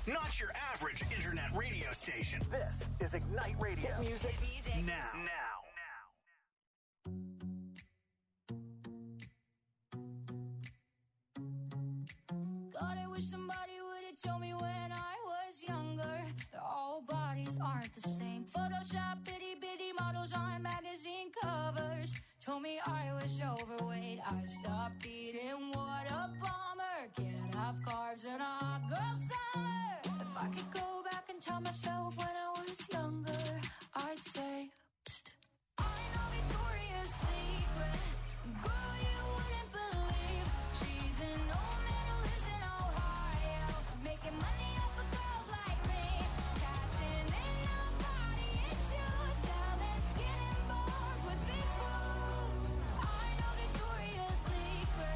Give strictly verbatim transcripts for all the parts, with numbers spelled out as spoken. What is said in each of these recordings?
Not your average internet radio station. This is Ignite Radio. Hit music, Hit music. now. Now. God, I wish somebody would have told me when I was younger that all bodies aren't the same. Photoshop itty bitty models on magazine covers told me I was overweight. I stopped eating. What a bummer. Can't have carbs in a hot girl summer. If I could go back and tell myself when I was younger, I'd say, psst. I know Victoria's Secret. Girl, you wouldn't believe. She's an old man who lives in Ohio, making money off of girls like me, cashing in on body issues, selling skin and bones with big boobs. I know Victoria's Secret.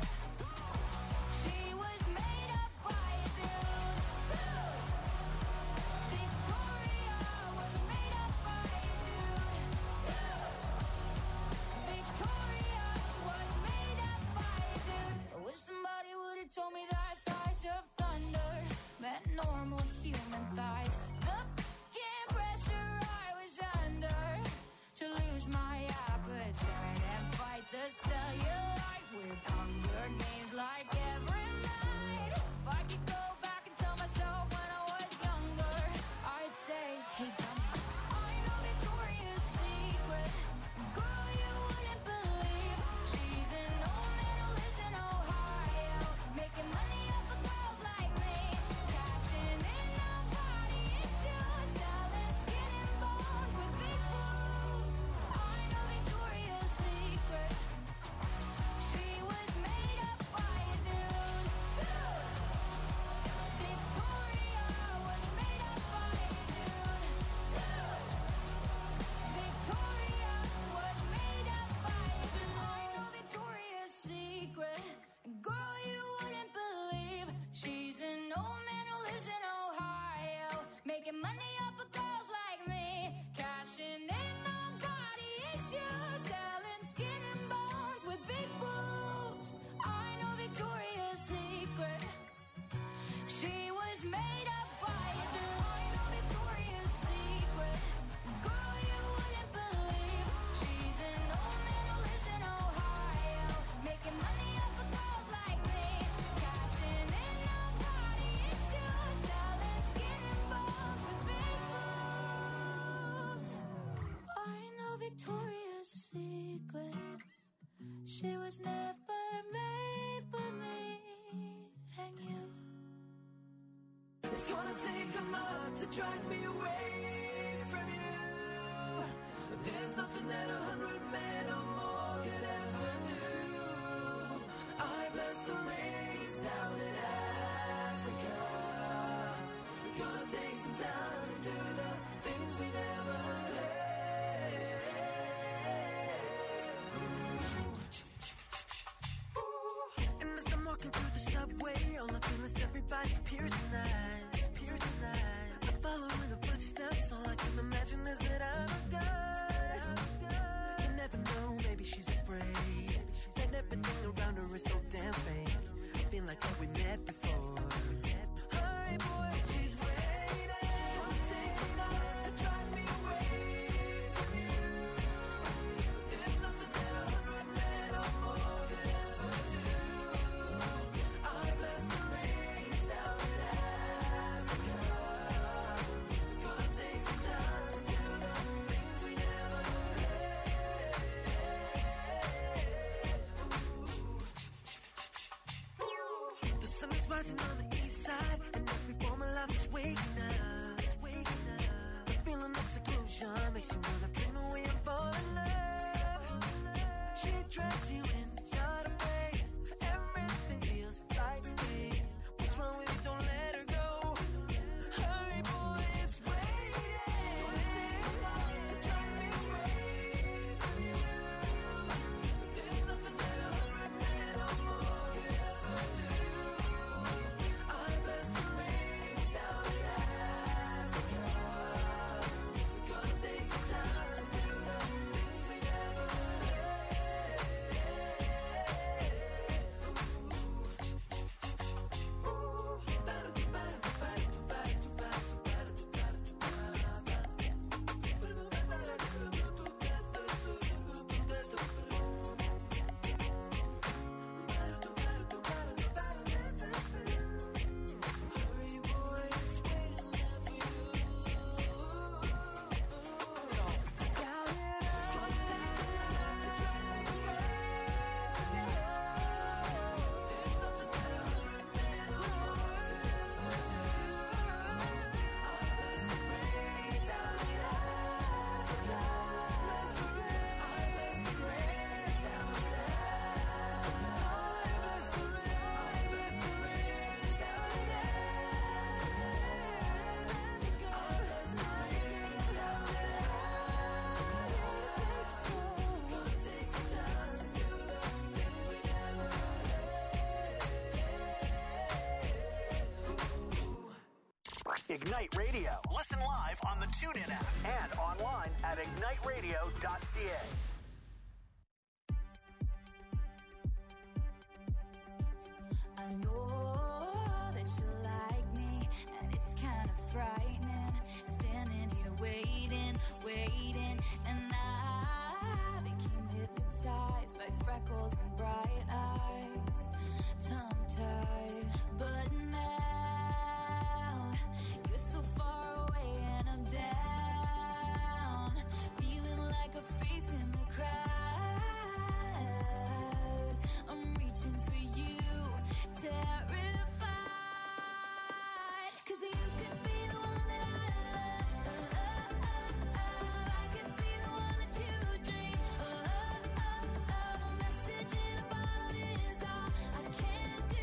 She was made up by a dude, dude. Victoria was made up by a dude, dude. Victoria was made up by a dude. I wish somebody would have told me that thighs of thunder meant normal human thighs. The fucking pressure I was under to lose my appetite and fight the cellulite with Hunger Games like every night. If I could go back and tell myself when I was younger, I'd say, hey, dummy. I know Victoria's Secret. Girl, you wouldn't believe. She's an old man who lives in Ohio, making money off of girls like me, cashing in on body issues, selling skin and bones with big boobs. I know Victoria's Secret. She was made up by a dude, dude. Victoria was made up by a dude, dude. Victoria was made up by a dude. I know Victoria's Secret. And girl, you wouldn't believe. She's an old man who lives in Ohio, making money off of girls like me, cashing in on body issues, selling skin and bones with big boobs. I know Victoria's Secret. She was made up by a dude. I know Victoria's Secret. Girl, you wouldn't believe. She's an old man who lives in Ohio, making money off of girls like me, cashing in on body issues, selling skin and bones with big boobs. I know Victoria's Secret. She was never made for me and you. It's gonna take a lot to drive me away from you. There's nothing that a hundred men or more could ever do. I bless the rains down in Africa. It's gonna take some time to do the things we never had. And as I'm walking through the subway, all I feel is everybody's piercing eyes, piercing eyes. I follow in the footsteps, all I can imagine is that I'm a god. You never know, maybe she's afraid, and everything around her is so damn fake. I feel like that we met before. Hi boy, she's waiting. Gonna take a lot to drive me away from you. There's nothing that a hundred men or more could ever do. I bless the rains down in Africa. Gonna take some time to do the things we never had. The sun is rising on the east side, and every woman life is waking up, waking up. The feeling of seclusion makes you wanna dream away and fall in love. She drags you in, not afraid. Everything feels right to me. What's wrong with you? Don't let her go. Hurry, boy, it's waiting. Gonna take a lot to drive me away from you. There's nothing that a hundred men or more could ever do. I bless the rains down in Africa. Gonna take some time to Ignite Radio. Listen live on the TuneIn app and online at ignite radio dot c a. I know that you like me, and it's kind of frightening. Standing here waiting, waiting, and I became hypnotized by freckles and bright eyes, tongue-tied. But now you're so far away and I'm down, feeling like a face in the crowd. I'm reaching for you, terrified, 'cause you could be the one that I love. I could be the one that you dream. A message in a bottle is all I can do.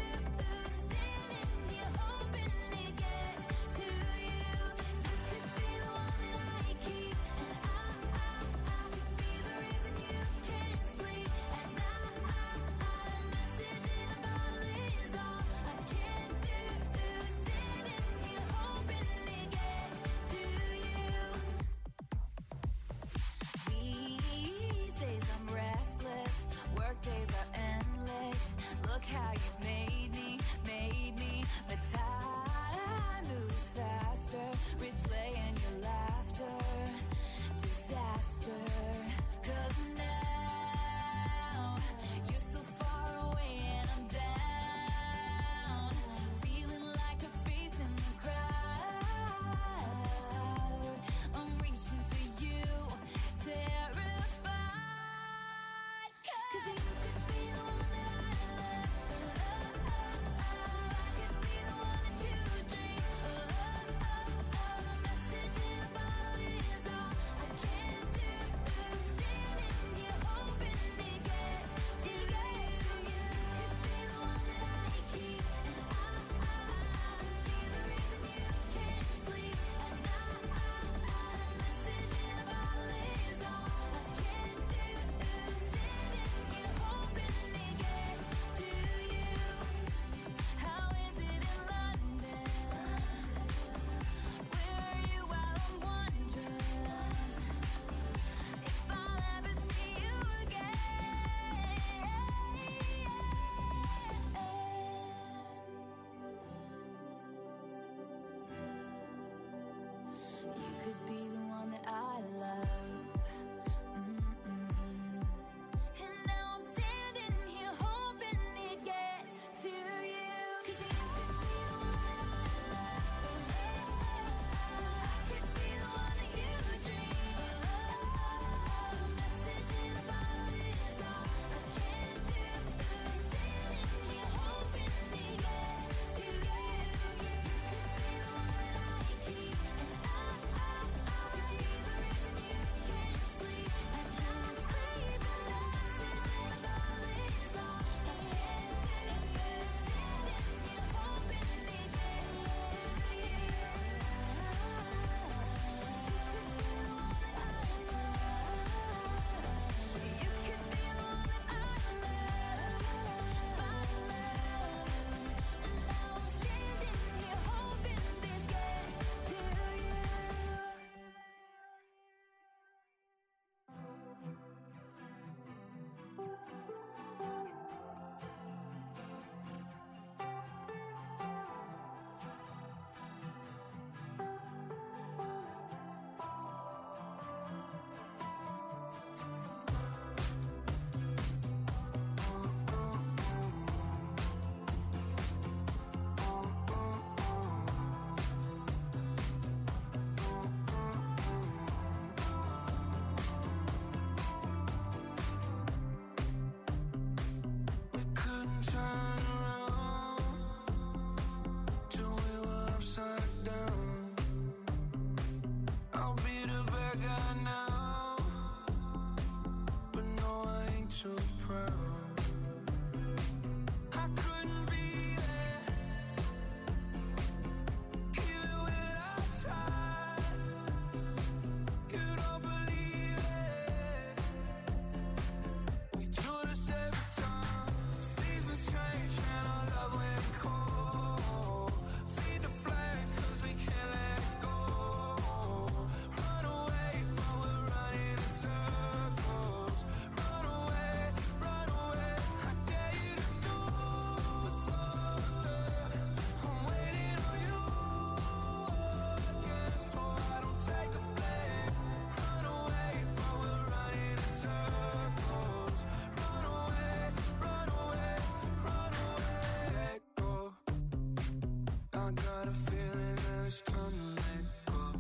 I got a feeling that it's time to let go.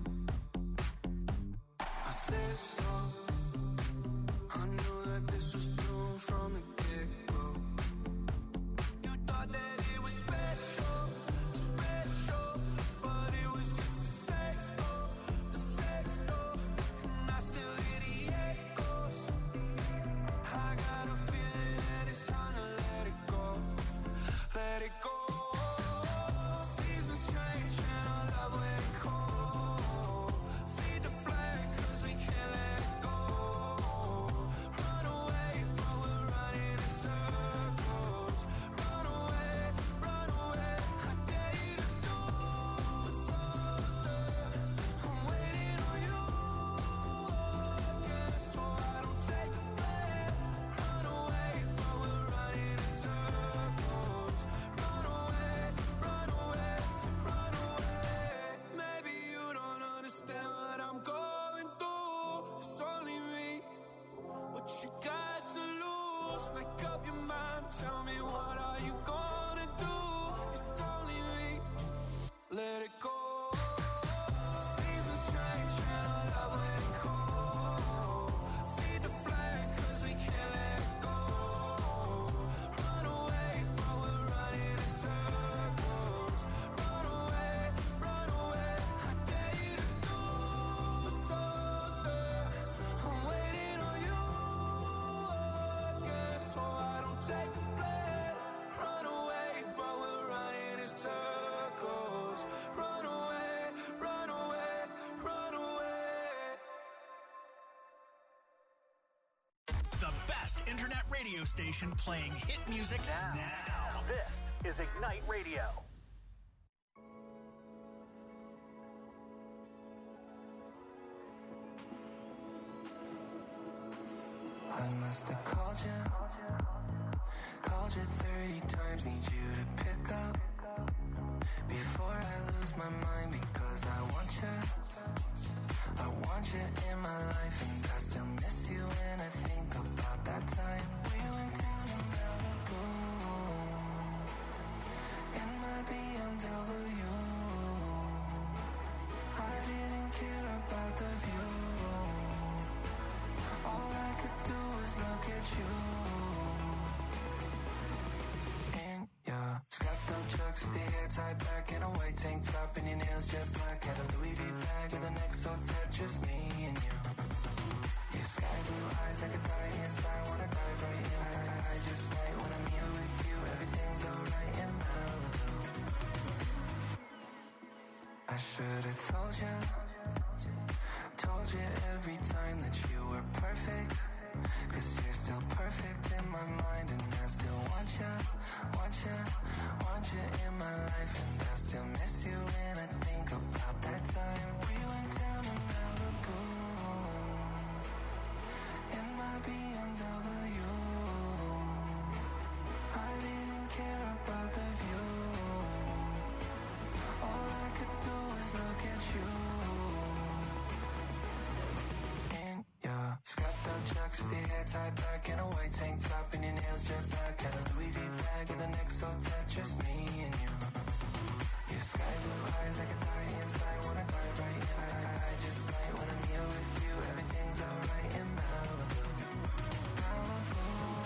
I said so. I knew that this was doomed from the get-go. You thought that it was special, special, but it was just a sex door, the sex door, and I still hear the echoes. I got a feeling that it's time to let it go, let it go. Seasons change and our love went cold. Feed the flag 'cause we can't let it go. Run away, but we're running in circles. Run away, run away. I dare you to do something. I'm waiting on you again, so I don't take the blame. Run away, but we're running in circles. Run away, run away, run away. Maybe you don't understand what I'm going through. It's only me. What you got to lose? Make up your mind. Tell me, what are you gonna do? It's only me. Let it go. Seasons change and our love went cold. Feed the flag 'cause we can't let it go. Run away, but we're running in circles. Run away, run away. I dare you to do something. I'm waiting on you again, so I don't take the blame. Run away, but we're running in circles. Run away, run away, run away. The best internet radio station playing hit music now. now. This is Ignite Radio. I must have called you, called you thirty times, need you to pick up before I lose my mind, because I want you, I want you in my life, and I still miss you when I think about that time we went down to Malibu in my B M W. I didn't care about the view. All I could do was look at you. In your strapped up chucks with your hair tied back and a white tank top and your nails jet black. Had a Louis V bag with an X O tat, just me and you. Your sky blue eyes like a die inside, wanna dive right in. I, I just might when I'm here with you, everything's alright in Malibu. I should've told you, told you every time that you were perfect, 'cause you're still perfect in my mind, and I still want you, want you, want you in my life, and I still miss you when I think about that time we went down to Malibu in my B M W. I didn't care about the view. All I could do was look at you. In your strapped up chucks with your hair tied back and a white tank top and your nails jet black. Had a Louis V bag with an X O tat, just me and you. Your sky blue eyes like a die inside, wanna dive right in. I, I just might when I'm here with you, everything's alright in Malibu. Malibu.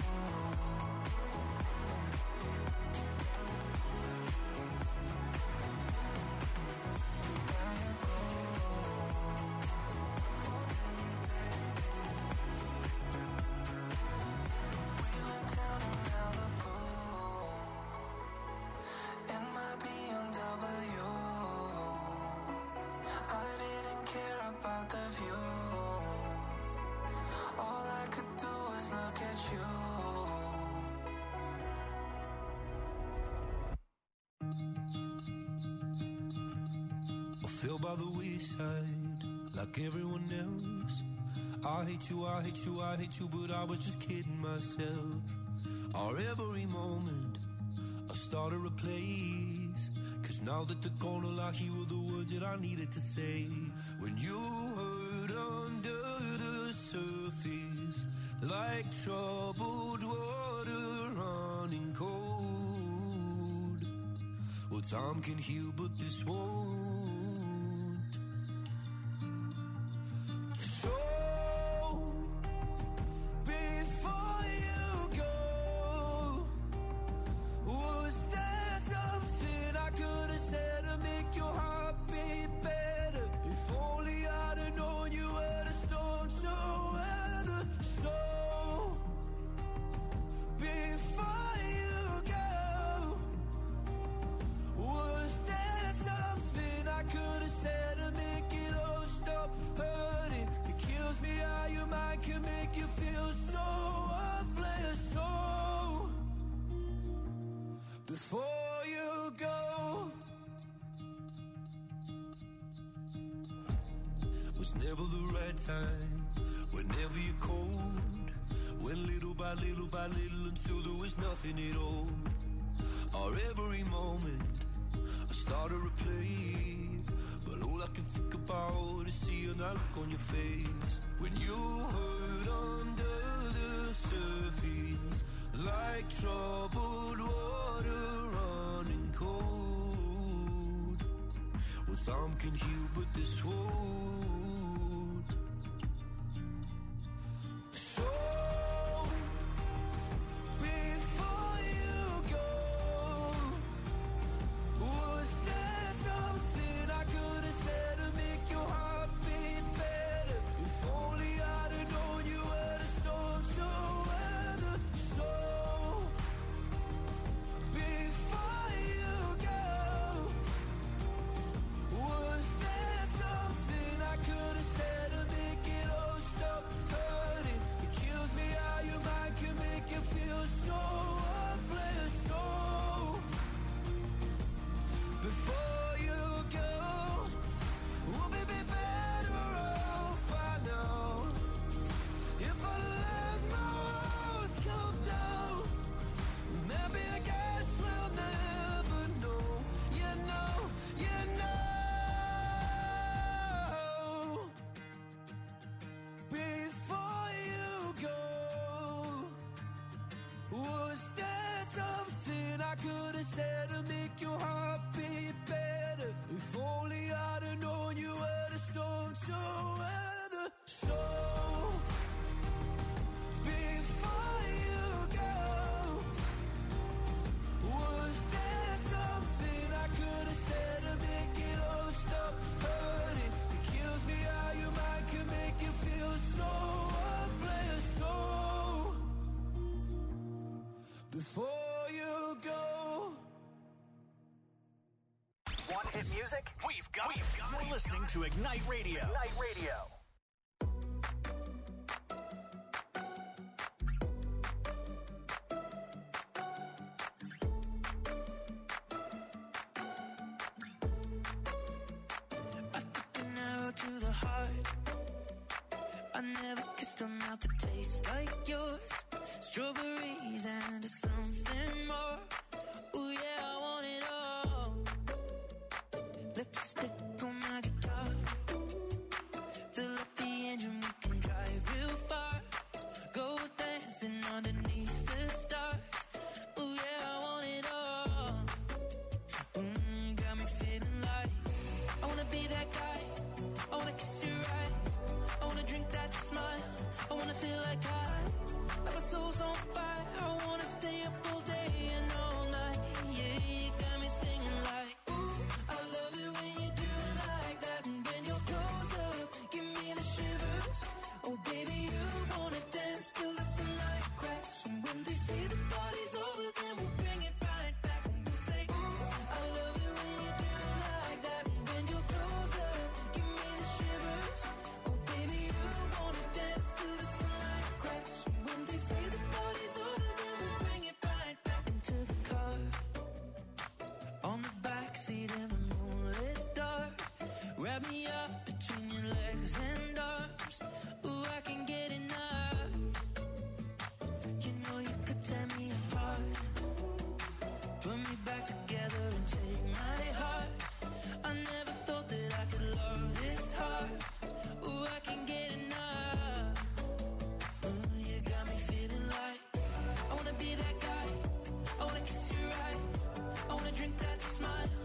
We went down to Malibu in my B M W. I didn't care about the view. All I could do was look at you. I fell by the wayside like everyone else. I hate you, I hate you, I hate you, but I was just kidding myself. Our every moment I started a place, 'cause now that they're gone, all I hear were the words that I needed to say. When you hurt under the surface, like troubled water running cold. Well, time can heal, but this won't. So, before you go, was there something I could have said to make your heart beat better? If only I'd have known you were the storm to weather. So, before you go, was there something I could have said to make it all stop hurting? It kills me how your mind can make you feel so worthless. So, before you go, was never the right time, whenever you're cold, went little by little by little until there was nothing at all. Or every moment I start to replay, but all I can think about is seeing that look on your face when you hurt under the surface, like troubled water running cold. Well, some can heal, but this won't. So, before you go, was there something I could have said to make your heart beat better? If only I'd have known you were the storm to weather. So, before you go, was there something I could have said to make it all stop hurting? It kills me how your mind can make you feel so worthless. So, before you go, we'll be be better off by now. If I let my walls come down, maybe I guess we'll never know. You know, you know. Before you go, was there something I could have said to make your heart beat better? If only I'd have known you were the storm to weather. So, before you go, was there something I could have said to make it all stop hurting? It kills me how your mind can make you feel so worthless. So, before you go. Want hit music? We've got it. You're listening to Ignite Radio. Ignite Radio. I took an arrow to the heart. I never kissed a mouth that tastes like yours. Strawberries and something more. Ooh yeah, I want it all. Lipstick on my guitar. Fill up the engine, we can drive real far. Go dancing underneath the stars. Ooh yeah, I want it all. Mm, got me feeling like I wanna be that guy. I wanna kiss your eyes. I wanna drink that smile. I wanna feel like I, like my soul's on fire. I wanna stay up all day and all night. Yeah, you got me singing like, ooh, I love it when you do it like that. And when you're close up, give me the shivers. Oh baby, you wanna dance till the sunlight cracks. And when they say the party's over, then we'll bring it right back. And we'll say, ooh, I love it when you do it like that. And when you're close up, give me the shivers. Oh baby, you wanna dance till the sunlight cracks. And when they say the party's over, then we'll bring it right back. Into the car, on the backseat in the moonlit dark. Wrap me up between your legs and arms. Ooh, I can get enough. You know you could tear me apart. Put me back together and take my heart. I never thought that I could love this hard. Ooh, I can get enough. Ooh, you got me feeling like I wanna be that guy. I wanna kiss your eyes. I wanna drink that smile.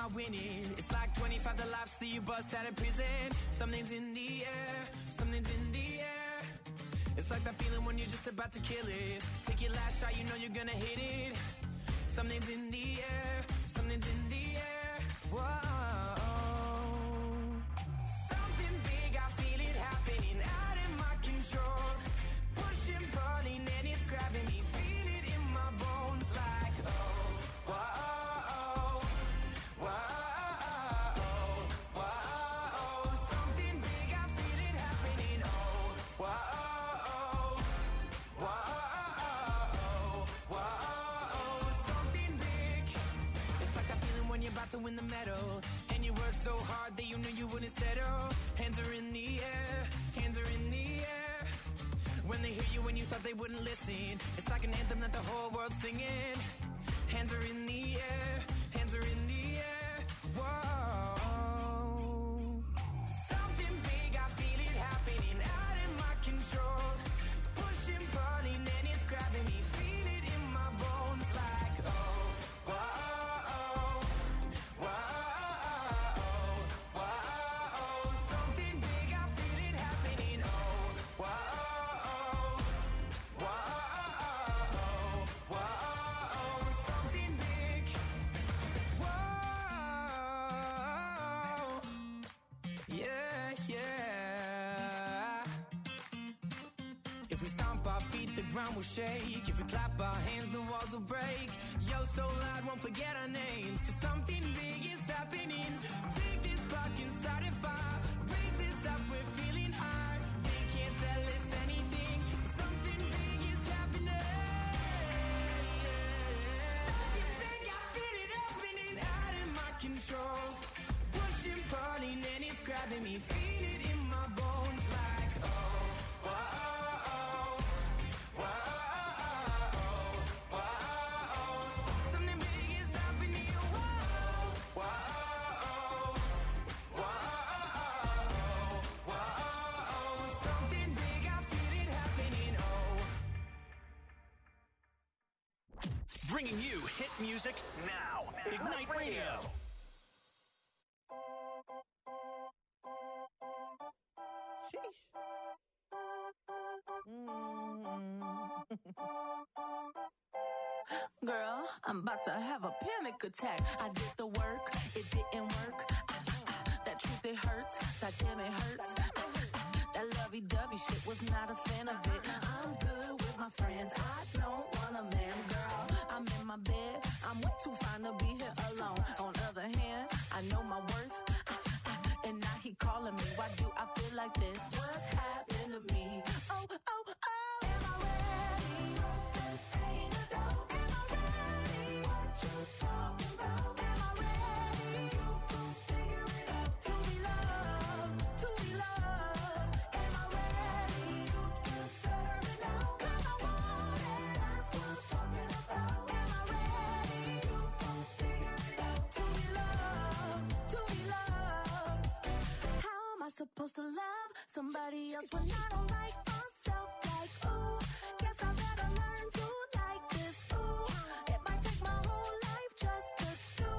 not winning. It's like twenty-five the lives that you bust out of prison. Something's in the air, something's in the air. It's like that feeling when you're just about to kill it. Take your last shot, you know you're gonna hit it. Something's in the air, something's in the air. Whoa. Something big, I feel it happening out of my control. Pushing, pulling, and it's grabbing me. Feel it in my bones like, oh, whoa, whoa, whoa. Something big, I feel it happening. Oh, whoa, whoa, whoa. Something big. It's like that feeling when you're about to win the medal. And you work so hard that you knew you wouldn't settle. Hands are in the air, hands are in the air. When they hear you when you thought they wouldn't listen. It's like an anthem that the whole world's singing. Hands are in the air, hands are in the air. Whoa. Something big, I feel it happening out of my control. Pushing, pulling, and it's grabbing me. Feel it in my bones like, oh, whoa, whoa, whoa. Something big, I feel it happening. Oh, whoa, whoa, whoa. Something big. Whoa. Yeah, yeah. If we stomp our feet, the ground will shake. If we clap our hands, the walls will break. Yo, so loud, won't forget our names. Cause something big is happening. Take this spark and start a fire. Raise this up, we're feeling high. They can't tell us anything. Something big is happening. Something big, I feel it happening out of my control. Pushing, pulling, and it's grabbing me. Feel it in my bones like, oh, whoa, whoa, whoa. Something big is happening. Whoa, whoa, whoa, whoa. Something big, I feel it happening. Oh. Bringing you hit music now. Ignite Radio. Sheesh. Girl, I'm about to have a panic attack. I did the work, it didn't work. Ah, ah, that truth, it hurts. That damn, it hurts. Ah, ah, that lovey-dovey shit, was not a fan of it. I'm good with my friends. I don't want a man, girl. I'm in my bed. I'm way too fine to be here alone. On the other hand, I know my worth. Ah, ah, and now he calling me. Why do I feel like this? What's happened to me? Oh, oh, oh. Am I ready? Ain't a dope. Am I ready? What you talking about? Am I ready? You gon' figure it out. To be loved, to be loved. Am I ready? You deserve it now. 'Cause I want it. That's what I'm talking about. Am I ready? You gon' figure it out. To be loved, to be loved. How am I supposed to love somebody else when I don't like myself? Like, ooh, guess I better learn to like this. Ooh, it might take my whole life just to do.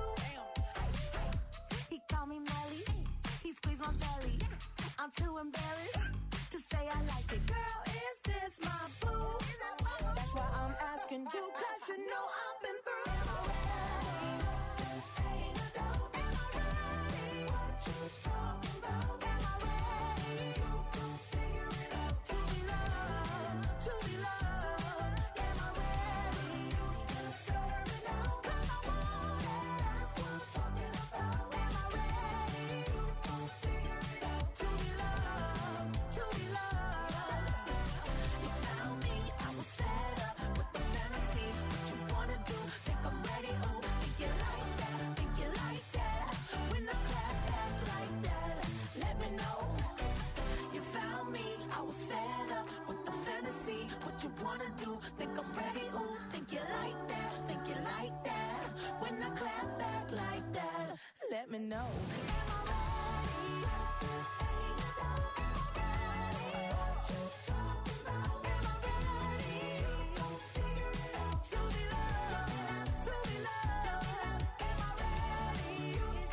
He called me Melly, he squeezed my belly. I'm too embarrassed to say I like it. Girl, is this my boo? That's why I'm asking you, 'cause you know I've been through. Am I ready? Ain't a dope. Am I ready? What you talking about? Am I ready? You gon' figure it out. To be loved, to be loved. Am I ready? You deserve it now. 'Cause I want it. That's what I'm talking about. Am I ready? You gon' figure it out. To be loved, to be loved. You found me, I was fed up with the fantasy. What you wanna do? Think I'm ready? Ooh, think you like that? Think you like that? When I clap back like that, let me know. You found me, I was fed up with the fantasy. What you wanna do? Think I'm ready? Ooh, think you like that? Think you like that? When I clap back like that, let me know. Am I ready? Ain't a doubt. Am I ready? What you talking about? Am I ready? You gon' figure it out. To be loved, to be loved. Am I ready? You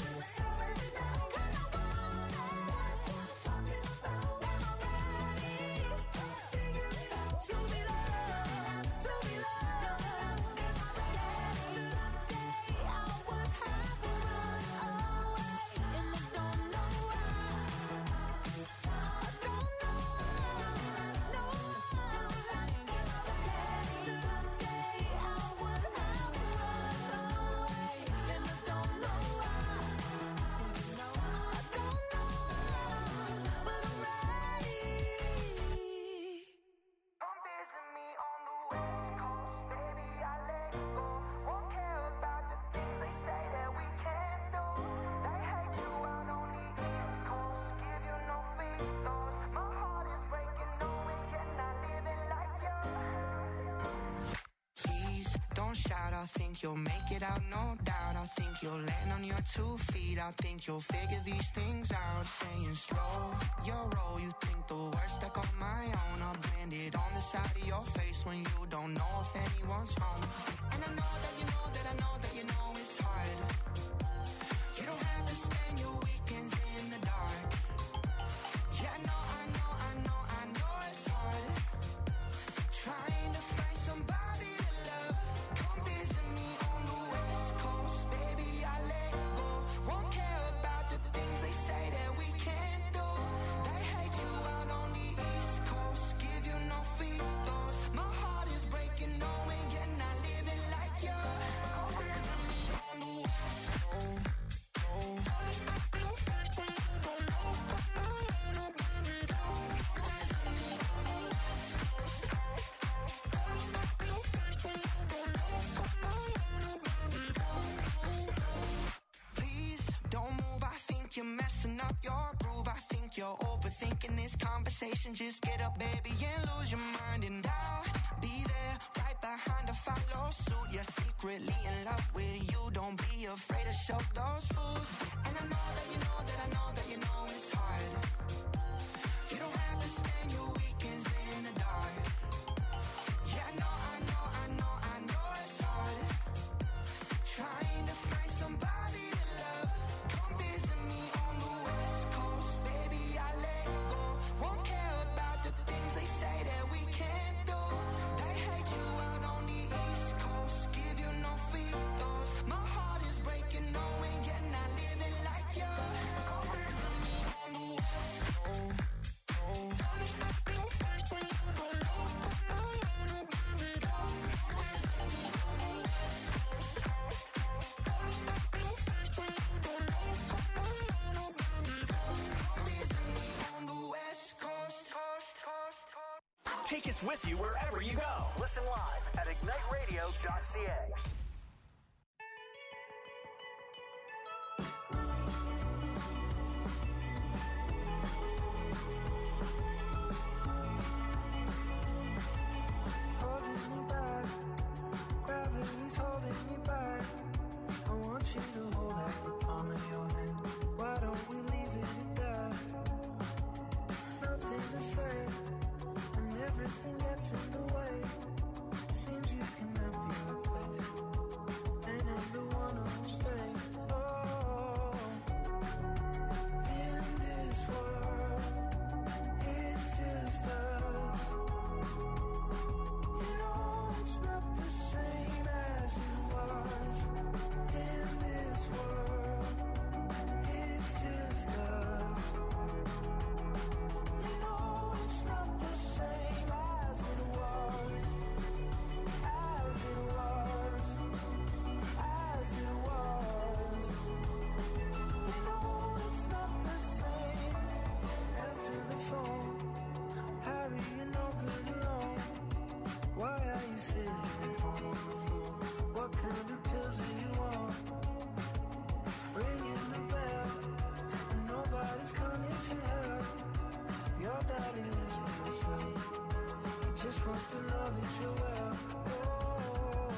shout. I think you'll make it out, no doubt. I think you'll land on your two feet. I think you'll figure these things out. Saying slow your roll. You think the worst stuck on my own. I'll brand it on the side of your face when you don't know if anyone's home. And I know that you know that I know that you know it's hard. You don't have to spend your weekends in the dark. Yeah, I know, I know, I know, I know it's hard. Trying to find somebody to love. Come visit me on the West Coast, baby, I let go. Won't care about the things they say that we can't do. They hate you out on the East Coast, give you no free throws. My heart is breaking, knowing you're not living like you. Come visit me on the West Coast. Please don't move, I think you're messing up your groove. I think you're overthinking this conversation. Just get up, baby, and lose your mind. And I'll be there right behind to follow suit. You're secretly in love with you. Don't be afraid to show those fools. And I know that you know that I know that you know it's hard. You don't have to spend your weekends in the dark. Yeah, I know, I know, I know, I know it's hard. Trying to find somebody to love. Come visit me on the West Coast, baby, I let go. Won't care about the things they say that we can't do. They hate you out on the East Coast, give you no free throws. My heart is breaking, knowing you're not living like you. Come visit me on the West Coast. Take us with you wherever you go. Listen live at ignite radio dot c a. Holding me back, gravity's holding me back. I want you to hold out the palm of your hand. Why don't we leave it at that? Nothing to say, and everything gets in the way. Seems you cannot be replaced, and I'm the one who'll stay. Oh, in this world, it's just us. You know it's not the same as it was. In this world, it's just us. You know it's not the same as it was. As it was. As it was. You know it's not the same. Answer the phone. Harry, you're no good alone. Why are you sitting at home on the floor? What kind of pills are you on? Ringing the bell, and nobody's coming to help. Your daddy lives by himself. He just wants to know that you're well. Oh,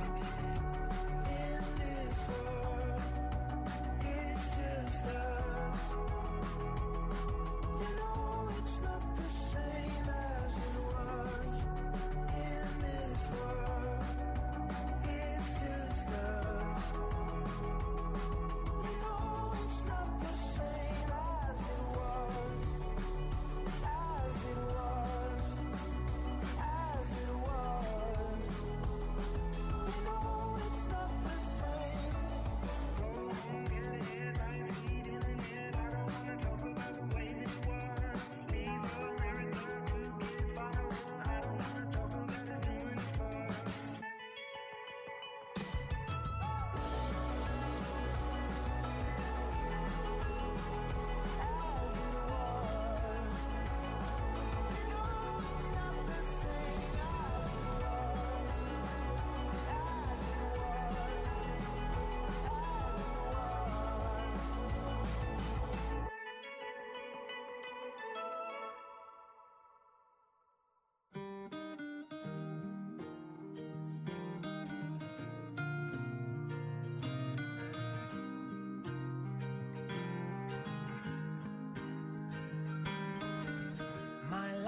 in this world, it's just us. You know it's not the same as it was. In this world, it's just us. You know it's not the same as it was. As it was. As it was.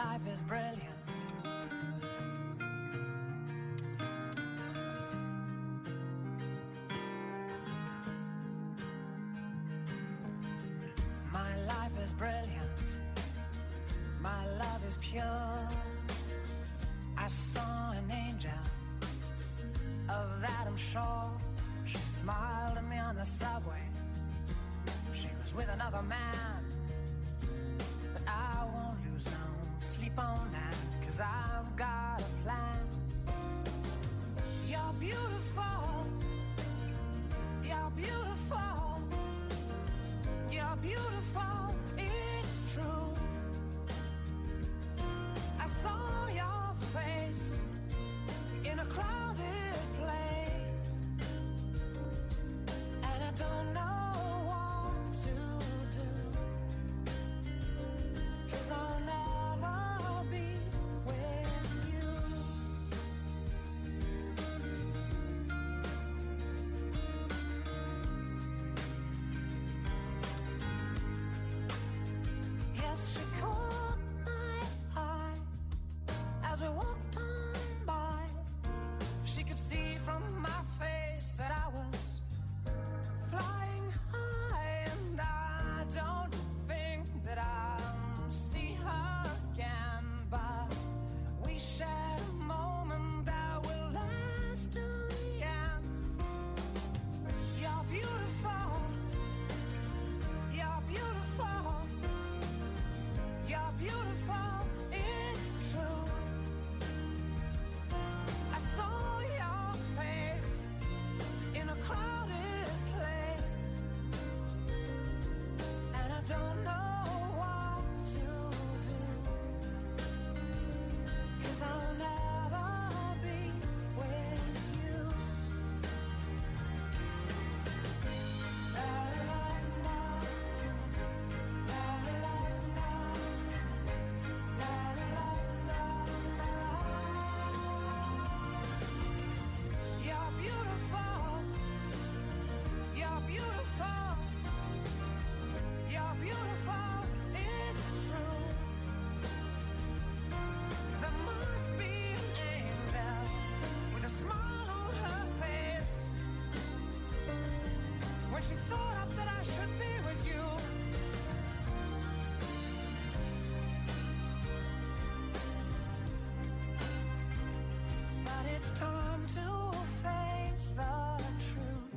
life is brilliant. My life is brilliant. My love is pure. I saw an angel, of that I'm sure. She smiled at me on the subway. She was with another man, but I won't lose no sleep on that, 'cause I've got a plan. You're beautiful. You're beautiful. You're beautiful. It's true. I saw your face in a crowded place, and I don't know what to do, 'cause I'll never be with you. Yes, she caught my eye as we walked on by. She could see from my face that I was flying high, and I don't think that I'll see her again, but we shared a moment that will last till the end. You're beautiful. You're beautiful. You're beautiful. It's true. I saw your face in a crowded place, and I don't know what to do, 'cause I'll never be with you. La, la, la. La, la, la. La, la, la, la. You're beautiful. You're beautiful. You're beautiful. It's true. There must be an angel with a smile on her face when she thought up that I should be with you. But it's time to face the truth.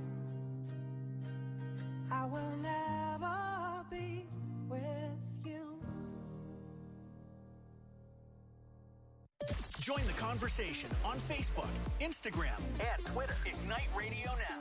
I will never be with you. Join the conversation on Facebook, Instagram, and Twitter. Ignite Radio Now.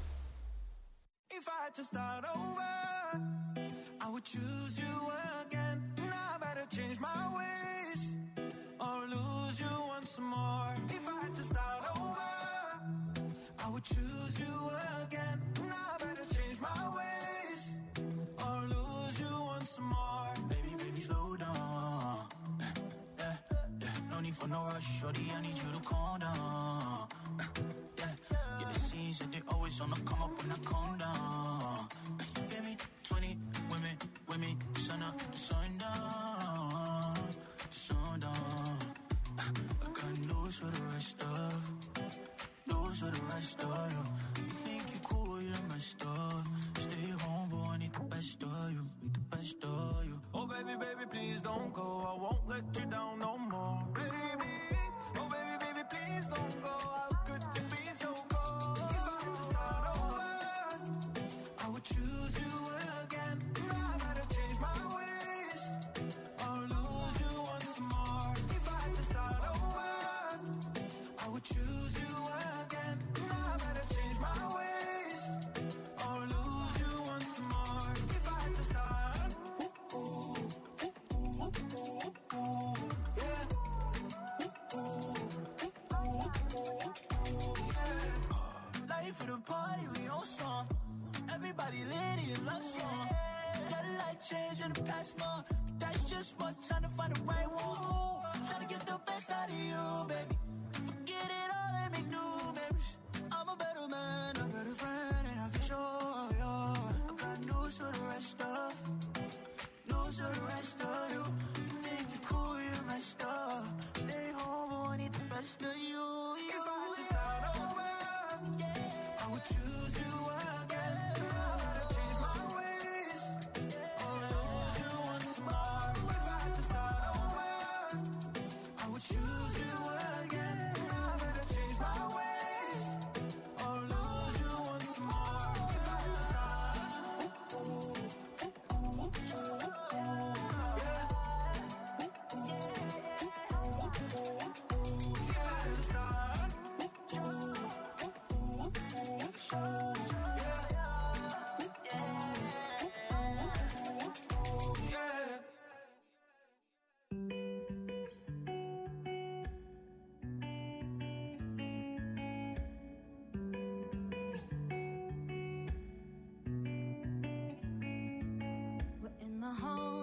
If I had to start over, I would choose you again. Now I better change my ways or lose you once more. If I had to start over, I would choose you again. Now I better change my ways or lose you once more. Baby, baby, slow down. Yeah, yeah. No need for no rush, shorty, I need you to calm down. Yeah, yeah, it seems that they always on the come up when I calm down. You feel me? twenty women, women, sun up, sun down, sundown. I got news for the rest of, news for the rest of you. You think you cool, you're messed up. Stay home, boy, I need the best of you, need the best of you. Oh baby, baby, please don't go. I won't let you down no more, baby. Oh baby, baby, please don't go. How could you be so cold? If I had to start over, I would choose you again. Now I better change my ways or lose you once more. If I had to start over, I would choose you again. Now I better change my ways or lose you once more. If I had to start, ooh, ooh, ooh, ooh, ooh, ooh, yeah. Ooh, ooh, ooh, ooh, ooh, yeah. Life for the party, we on song. Everybody lit in love song. Got a life change in the past month. That's just one time to find the right one. Ooh, trying to get the best out of you, baby. Forget it all and make new memories. I'm a better man, a better friend, and I can show you. I got news for the rest of, news for the rest of you. You think you're cool, you're my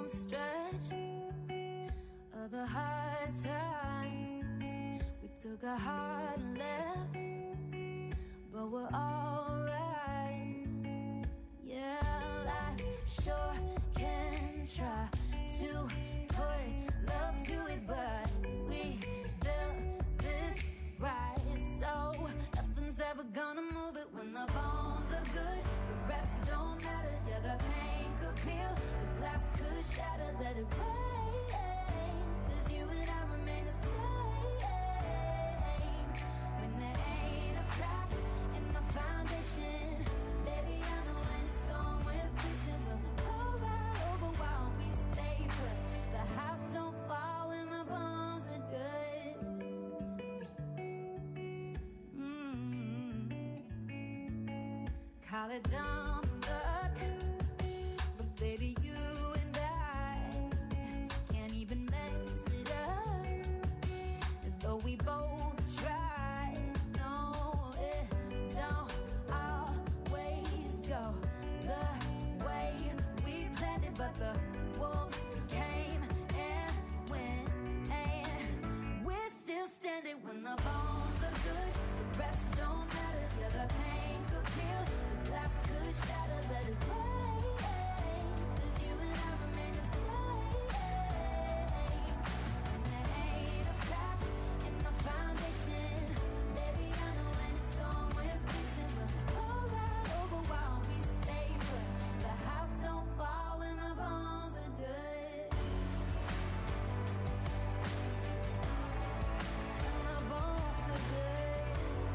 home stretch of the hard times. We took a hard left, but we're alright. Yeah, life sure can try to put love to it, but we built this right, so nothing's ever gonna move it. When the bones are good, the rest don't matter. Yeah, the pain could peel, the glass could shatter. Let it rain, 'cause you and I remain the same. When there ain't a crack in the foundation, baby, I know when it's gone, we're fixing. We'll go right over while we stay put. The house don't fall when the bones are good. Mm-hmm. Call it dumb luck, but baby, you and I can't even mess it up. Though we both try, no, it don't always go the way we planned it. But the wolves came and went, and we're still standing. When the bones are good, the rest don't matter. Yeah, the pain could peel, the glass could shatter. Let it rain, 'cause you and I remain the same. When there ain't a crack in the foundation, baby, I know when it's gone, we're fixing. We'll go right over while we stay put. The house don't fall when the bones are good. When the bones are good.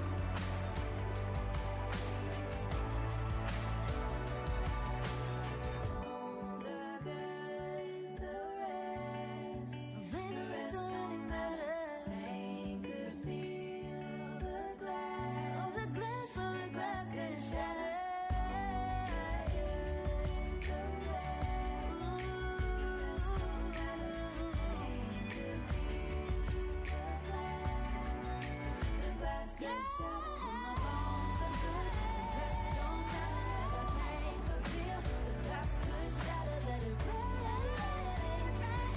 Bones are good, the rest, the rest don't matter. Pain could peel the glass, oh the glass, oh the glass could shatter. The rest, pain could peel the glass, the glass could shatter. When the bones are good, the rest don't matter. The pain could peel, the glass could shatter. Let it rain, rain,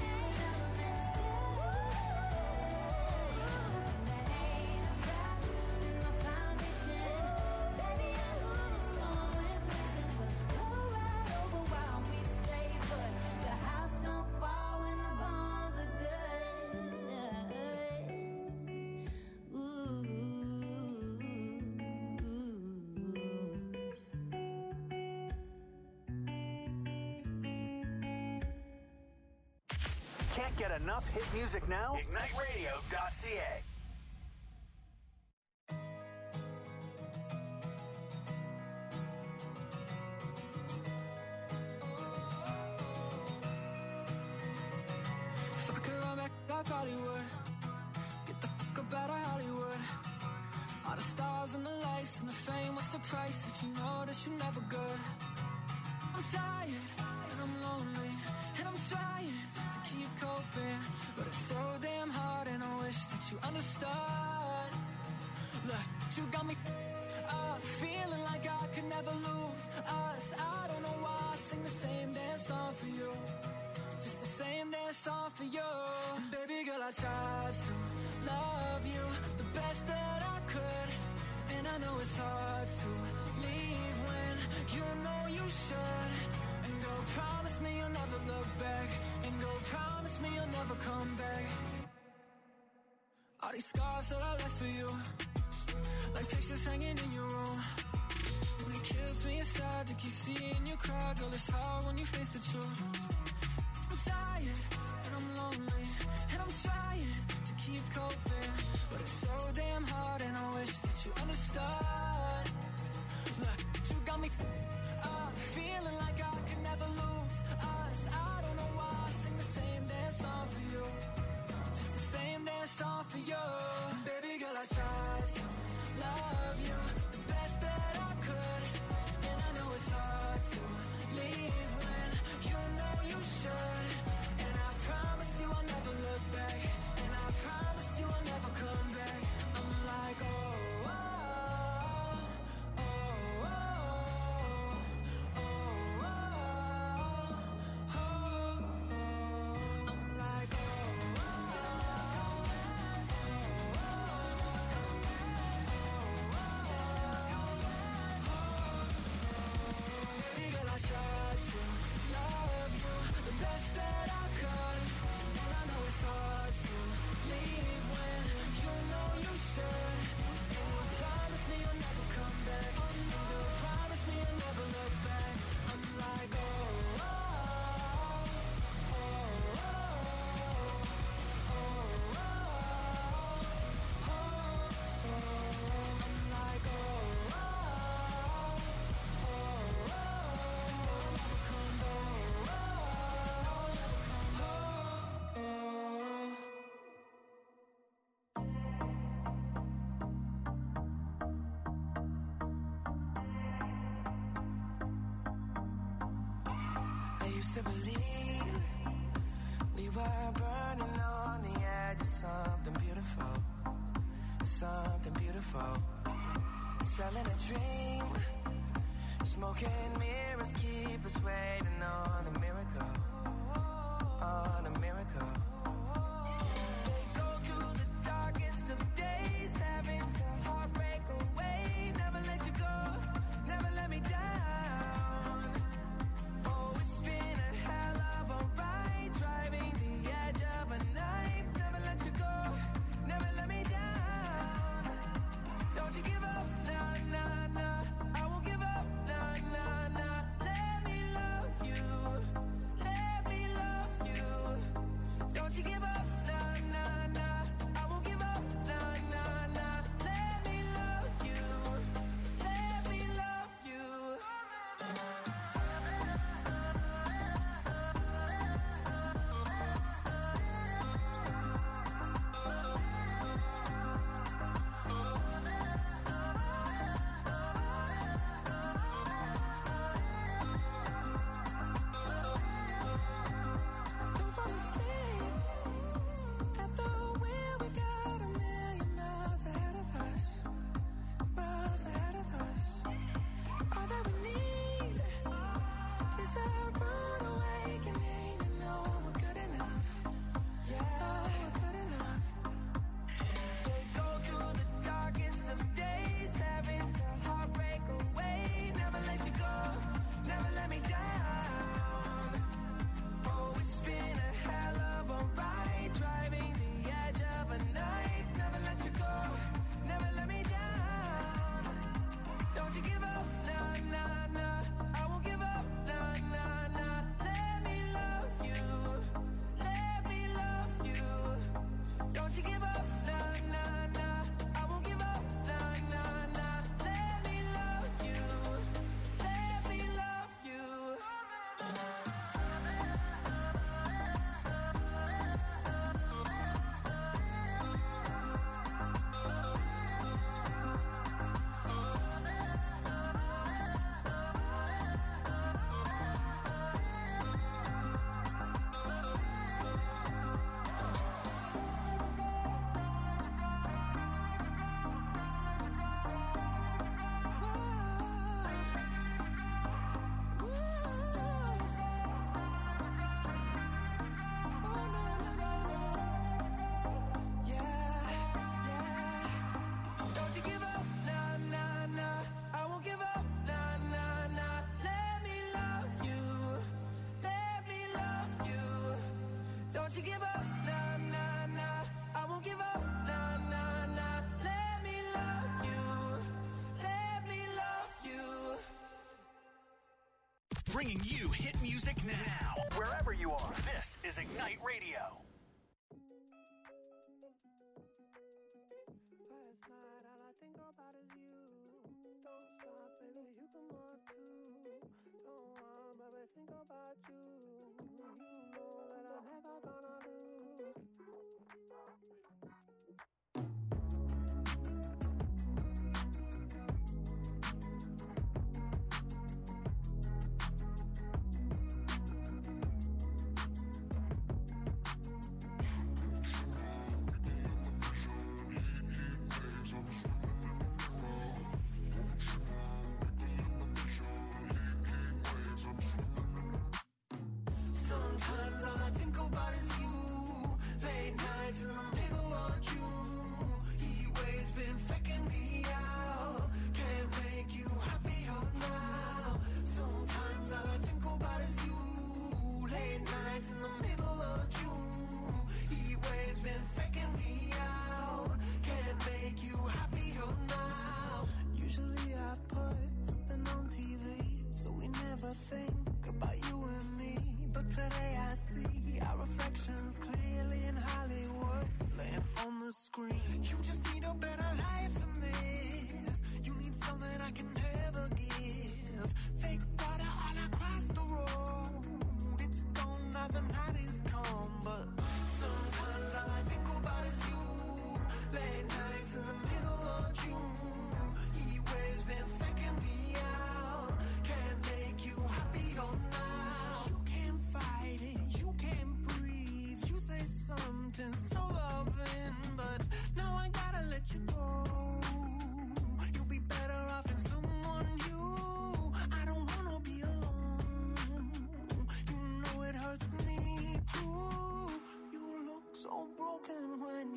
When there ain't a crack in the foundation, baby, I know when it's gone, we're fixing. We'll go right over while we stay put. The house don't fall when the bones are good. Ooh. Can't get enough hit music now? Ignite Radio dot C A. If I could run back, I probably would. Get the fuck up out of Hollywood. All the stars and the lights and the fame, what's the price if you know that you're never good? I'm tired and I'm lonely and I'm trying to keep coping, but it's so damn hard and I wish that you understood. Look, you got me up, feeling like I could never lose us. I don't know why I sing the same damn song for you, just the same damn song for you. And baby girl, I tried to love you the best that I could, and I know it's hard to leave when you know you should. And go promise me you'll never look back, and go promise me you'll never come back. All these scars that I left for you, like pictures hanging in your room, and it kills me inside to keep seeing you cry. Girl, it's hard when you face the truth. I'm tired and I'm lonely and I'm trying to keep coping, but it's so damn hard and I wish that you understood. Look, you got me up, feeling like I could never lose us. I don't know why I sing the same damn song for you, just the same damn song for you. And baby girl, I tried to love you the best that I could, and I know it's hard to leave when used to believe we were burning on the edge of something beautiful, something beautiful. Selling a dream, smoking mirrors keep us waiting on a miracle, on a miracle. Say go through the darkest of days, having to heartbreak away. Never let you go, never let me down. Oh, it's been a hell of a ride, driving the edge of a knife. Never let you go, never let me down. Don't you give up, nah, nah, nah. I won't give up, nah, nah, nah. Let me love you, let me love you. Don't you give up, nah, nah, nah. I won't give up, nah, nah, nah. Let me love you, let me love you. Don't fall asleep at the wheel. We got a million miles ahead of us, miles ahead of us. All that we need is a rude awakening to know we're good enough. Yeah, we're good enough. Say go through the darkest of days, having to heartbreak away. Never let you go, never let me down. Oh, it's been a hell of a ride, driving the edge of a knife. Never let you go, never let me down. Don't you give up, nah, nah, nah. I won't give up, nah, nah, nah. Let me love you, let me love you. Don't you give up, nah, nah, nah. I won't give up, nah, nah, nah. Let me love you, let me love you. Yeah, yeah. Don't you give up, nah, nah, nah. I won't give up, nah, nah, nah. Let me love you, let me love you. Don't you give up, nah, nah, nah. I won't give up, nah, nah, nah. Let me love you, let me love you. Bringing you hit music now, wherever you are. This is Ignite Radio. Last night, all I think about is you. Don't stop, baby, you can walk too. Don't want, baby, think about you. You know that I'm never gonna lose.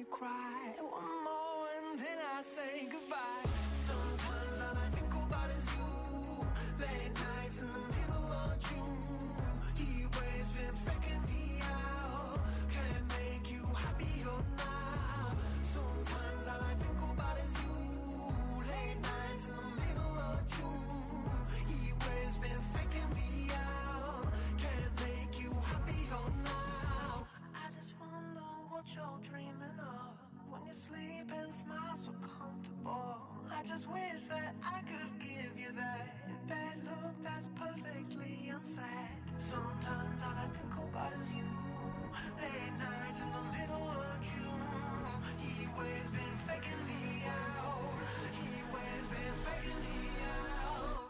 cry. One more and then I say goodbye. Sometimes all I think about is you. Late nights in the middle of June. He always been faking me out. Can't make you happier now. Sometimes all I think about is you. Late nights in the middle of June. He always been faking me out. Can't make you happier now. I just wonder what you're dreaming of when you sleep and smile so comfortable. I just wish that I could give you that bad look that's perfectly unsaid. Sometimes all I think about is you. Late nights in the middle of June. He always been faking me out. He always been faking me out.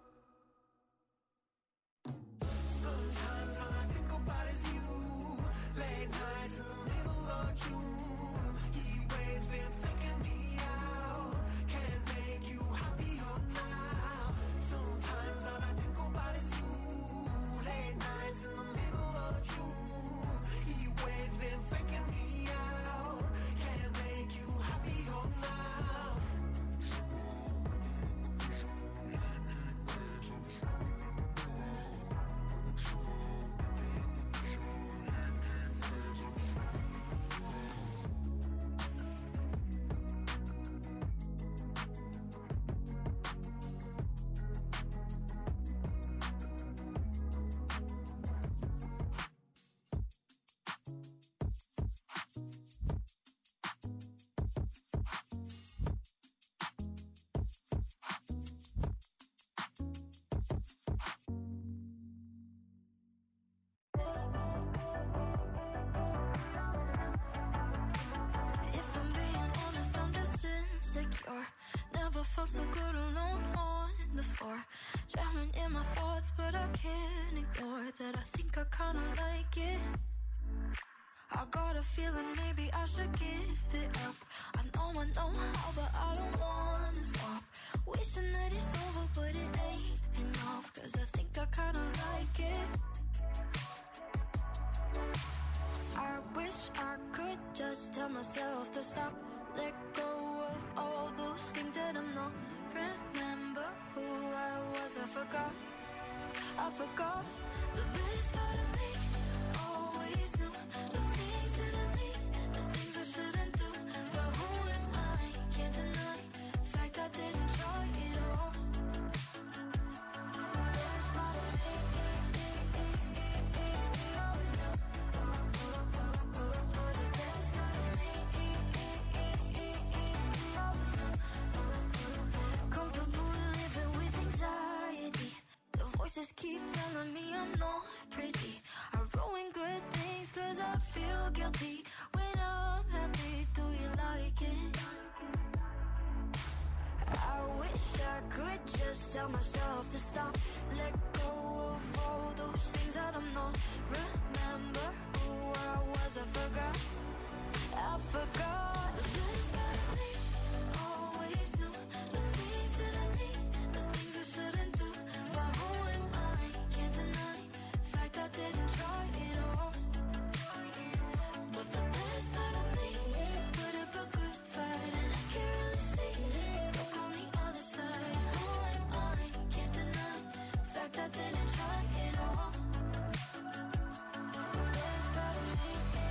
Sometimes all I think about is you. Late nights in the middle of June. He always been faking me out. Can't make you happier now. Sometimes all I think about is you. Late nights in the middle of June. He always been faking me out. Can't make you happier now. If I'm being honest, I'm just insecure. Never felt so good alone on the floor. Drowning in my thoughts, but I can't ignore that. I think I kinda like it. I got a feeling maybe I should give it up. I know I know how, but I don't wanna stop. Wishing that it's over, but it ain't enough. Cause I think I kinda like it. I wish I could just tell myself to stop. Let go of all those things that I'm not. Remember who I was, I forgot. I forgot the best part of me. Always knew the things that I need, the things I shouldn't do. But who am I? Can't deny the fact I didn't try it all. The best part of me. Comfortable living with anxiety. The voices keep telling me I'm not pretty. I ruin good things cause I feel guilty. When I'm happy, do you like it? I wish I could just tell myself to stop. Let go of all those things that I'm not. Remember who I was, I forgot. I forgot the best part of me. Always knew the things that I need, the things I shouldn't do. But who am I? Can't deny the fact I didn't try it all. But the best part of me put up a good fight, and I can't really see it's stuck on the other side. Who am I? Can't deny the fact I didn't try it all. The best part of me.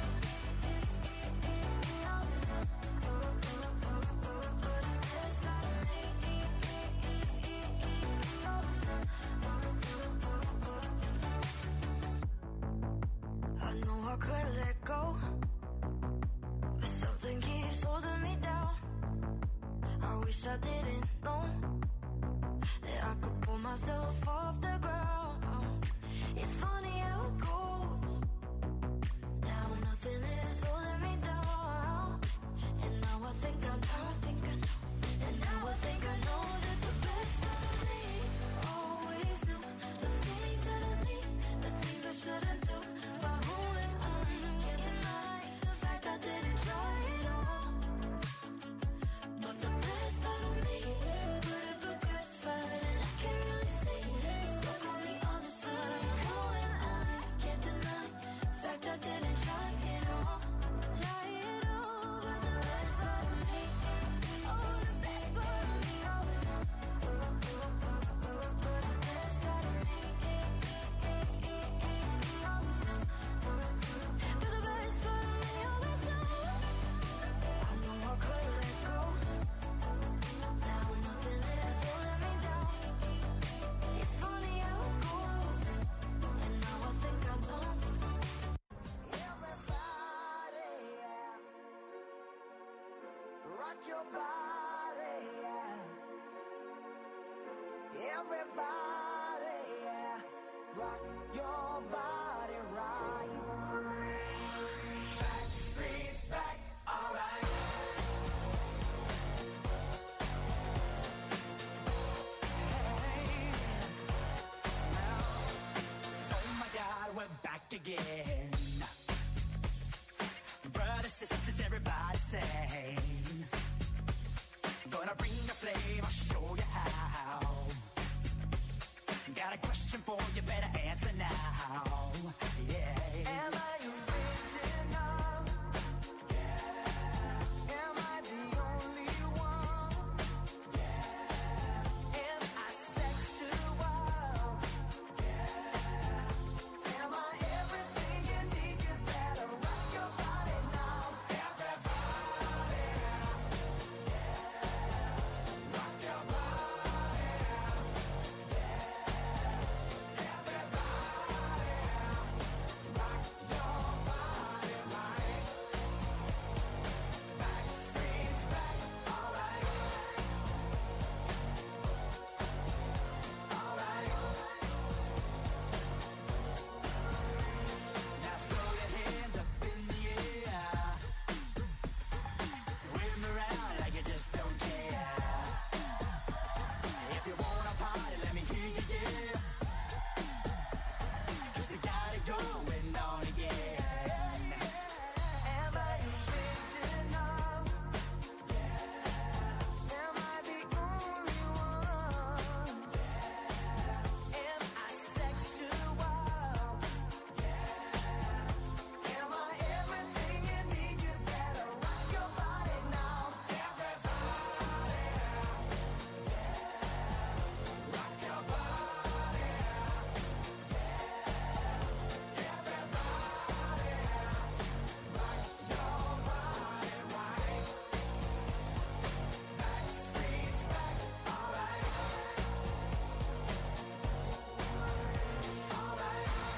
I know I could let go, but something keeps holding me down. I wish I didn't know that I could pull myself off the ground. It's funny how it goes. Now nothing is holding me down. And now I think I know, I think I know. And now I think I know that the best part of me always knew the things that I need, the things I shouldn't do. But who am I? Can't deny the fact I didn't try it all. But the best part of me put up a good fight, and I can't really see it's stuck on the other side. Who am rock your body, yeah. Everybody, yeah. Rock your body right. Backstreet's back, alright. We're back again. Brothers, sisters, everybody sing. Gonna bring the flame, I'll show you how. Got a question for you, better answer now. Yeah. Am I original? Yeah. Am I the only one? Yeah. Am I sexual? Yeah. Am I everything you need? You better rock your body now. Everybody, yeah. Rock your body, yeah. Everybody, rock your body right. Backstreet's back, alright. Alright. Now throw your hands up in the air. Wave 'em around like you just don't care. If you wanna party, let me hear you, yeah. 'Cause we gotta go